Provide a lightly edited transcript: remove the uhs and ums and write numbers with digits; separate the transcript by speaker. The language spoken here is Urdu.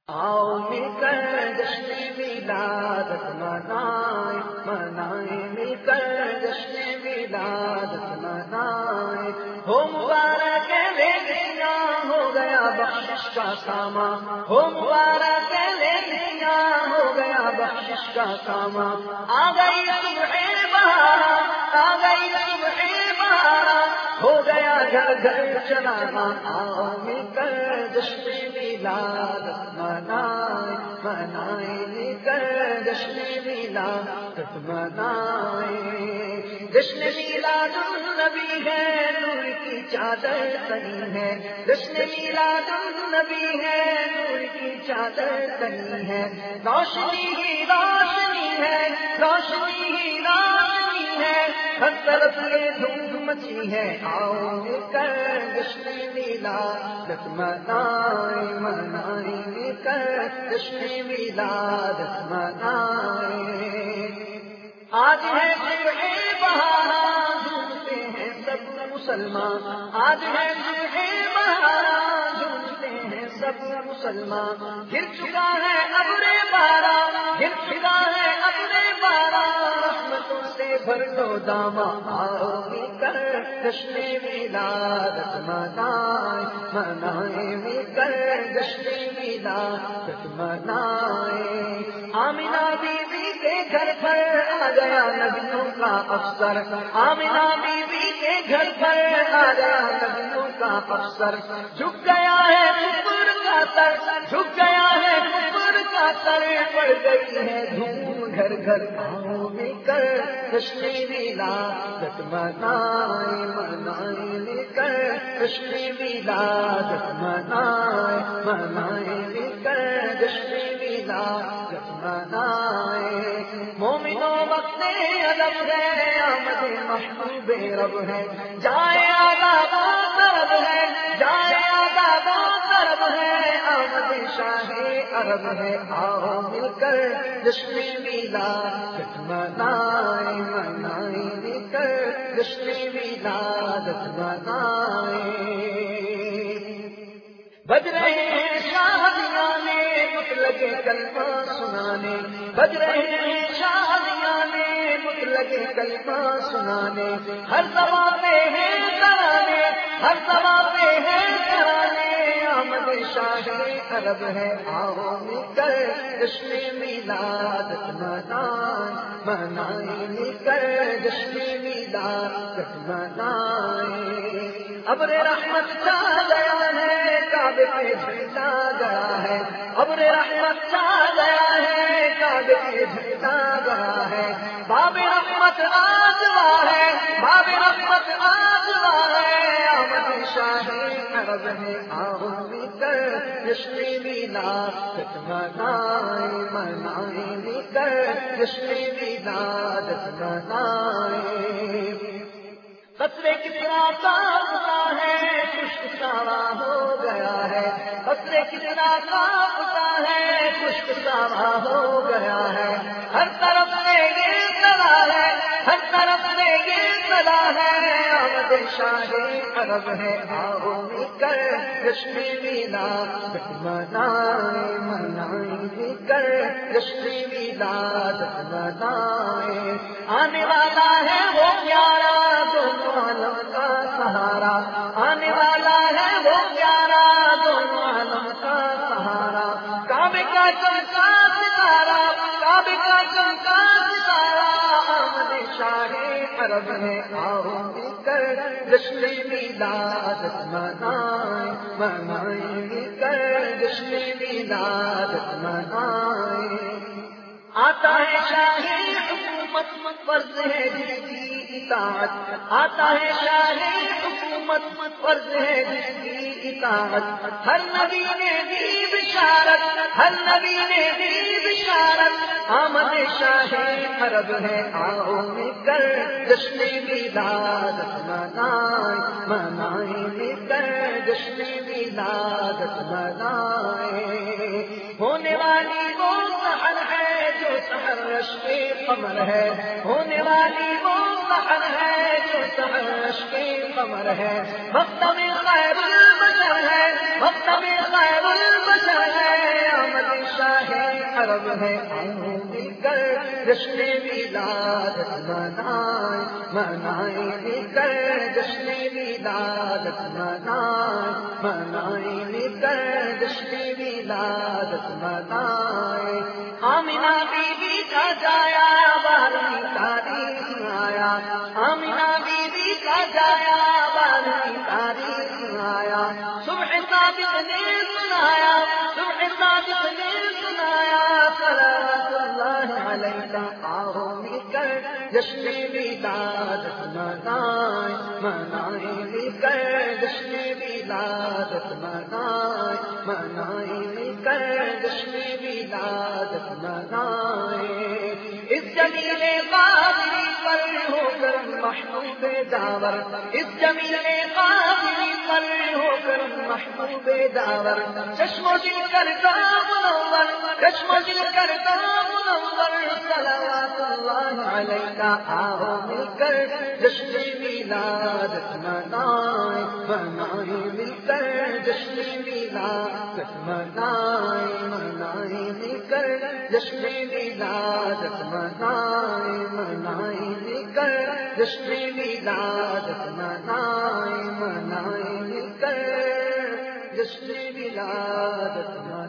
Speaker 1: آؤ مل کر جشن ولادت منائیں، منائیں مل کر جشن ولادت منائیں، ہو مبارک لیکیاں ہو گیا بخشش کا سامان، ہو مبارک لیکیاں ہو گیا بخشش کا سامان، آ گئی صبح بہار، آ گئی صبح بہار، ہو گیا گھر گھر چلانا، آؤ مل کر جشن ولادت منائیں، منائیں مل کر جشن ولادت منائیں، جشن میلاد النبی ہے نور کی چادر تنی ہے، جشن میلاد النبی ہے نور کی چادر تنی ہے، روشنی ہی روشنی ہے، روشنی ہی روشنی ہے، ہر طرف یہ دھوم مچی ہے، آؤ مل کر جشن ولادت منائیں، منائیں مل کر جشن ولادت منائیں، آج ہے صبح بہار جھومتے ہیں سب مسلمان، آج ہے صبح بہار جھومتے ہیں سب مسلمان، گر چکا ہے ابر باران، گر چکا ہے ابر باران، رحمتوں سے بھر دو داما، آؤ مل کر جشن ولادت منائیں، منائیں مل کر جشن ولادت منائیں، آمنہ بیوی کے گھر پر آ گیا نبیوں کا افسر، آمنہ بیوی کے گھر پر آ گیا نبیوں کا افسر، جھک گیا ہے کفر کا سر، جھک گیا ہے کفر کا سر، پڑ گئی ہے دھوم گھر گھر، آؤ مل کر جشن ولادت منائیں، منائیں مل کر جشن ولادت منائیں، منائیں مل کر جشن ولادت منائیں، مومنوں وقت ادب ہے، آمد محبوب رب ہے، جائے آداب و طرب ہے، جائے آداب و طرب ہے، آمد شاہ عرب ہے، آؤ مل کر جشن ولادت منائیں، منائیں مل کر جشن ولادت منائیں، بج رہے ہیں شادیانے مطلق کلمہ سنانے، بج رہے ہیں شادیانے مطلق کلمہ سنانے، ہر سوا پہ ہے ترانے، ہر سوا پہ ہے ترانے، آمد شاہ عرب ہے، آؤ مل کر جشن ولادت منائیں، منائیں مل کر جشن ولادت منائیں، ابر رحمت چھا گیا ہے، کعبے پہ جھنڈا گیا ہے، ابر رحمت چھا گیا ہے، کعبے پہ جھنڈا گیا ہے، باب رحمت آجوا ہے، باب رحمت آجوا ہے، آمد شاہ عرب ہے، آؤ مل کر جشن ولادت منائیں، منائیں مل کر جشن ولادت منائیں، قصر کسریٰ کانپتا ہے، خشک سارا ہو گیا ہے، قصر کسریٰ کانپتا ہے، خشک سارا ہو گیا ہے، ہر طرف سے یہ صدا ہے، ہر طرف سے یہ صدا ہے، آمد شاہ عرب ہے، آؤ مل کر جشن ولادت منائیں، منائیں مل کر جشن ولادت منائیں، آنے والا ہے وہ پیارا دونوں عالم کا سہارا، آنے والا ہے وہ پیارا دونوں عالم کا سہارا، کعبے کا چمکا ستارہ، کعبے کا چمکا ستارہ، آمد شاہ عرب ہے، آؤ مل کر جشن ولادت منائیں، منائیں مل کر جشن ولادت منائیں، آتا ہے شاہی حکومت فرض ہے جس کی اطاعت، آتا ہے شاہی حکومت فرض ہے جس کی اطاعت، ہر نبی نے دی بشارت، ہر نبی نے دی بشارت، آمد شاہ عرب ہے، آؤ مل کر جشن ولادت منائیں، منائیں مل کر جشن ولادت منائیں، ہونے والی وہ سحر ہے جو سحر رشک قمر ہے، ہونے والی وہ سحر ہے جو سحر رشک قمر ہے، وقت میں خیر البشر ہے، وقت میں خیر البشر ہے، آمد عرب ہے، آؤ مل کر جشن ولادت منائیں، منائیں مل کر جشن ولادت منائیں، منائیں مل کر جشن ولادت منائیں۔ آمنہ بی بی کا جایا 12ویں تاریخ آیا، آمنہ بی بی کا جایا 12ویں تاریخ آیا، صبح صادق نے سنایا، صبح صادق نے سنایا، صلوات اللہ علیہ، آؤ مل کر جشن ولادت منائیں، منائیں مل کر جشن ولادت منائیں، منائیں مل کر جشن ولادت منائیں۔ اس جمیل قادری پر ہو کر محبوب داور، اس جمیل قادری پر ہو کر محبوب داور، چشم و دل کرتا منور، چشم و دل کرتا منور، صلوات اللہ علیہ، آؤ مل کر جشن ولادت منائیں، منائیں مل کر جشن ولادت منائیں، منائیں مل کر جشن ولادت منائیں، منائیں مل کر جشن ولادت منائیں، منائیں مل کر جشن ولادت منائیں۔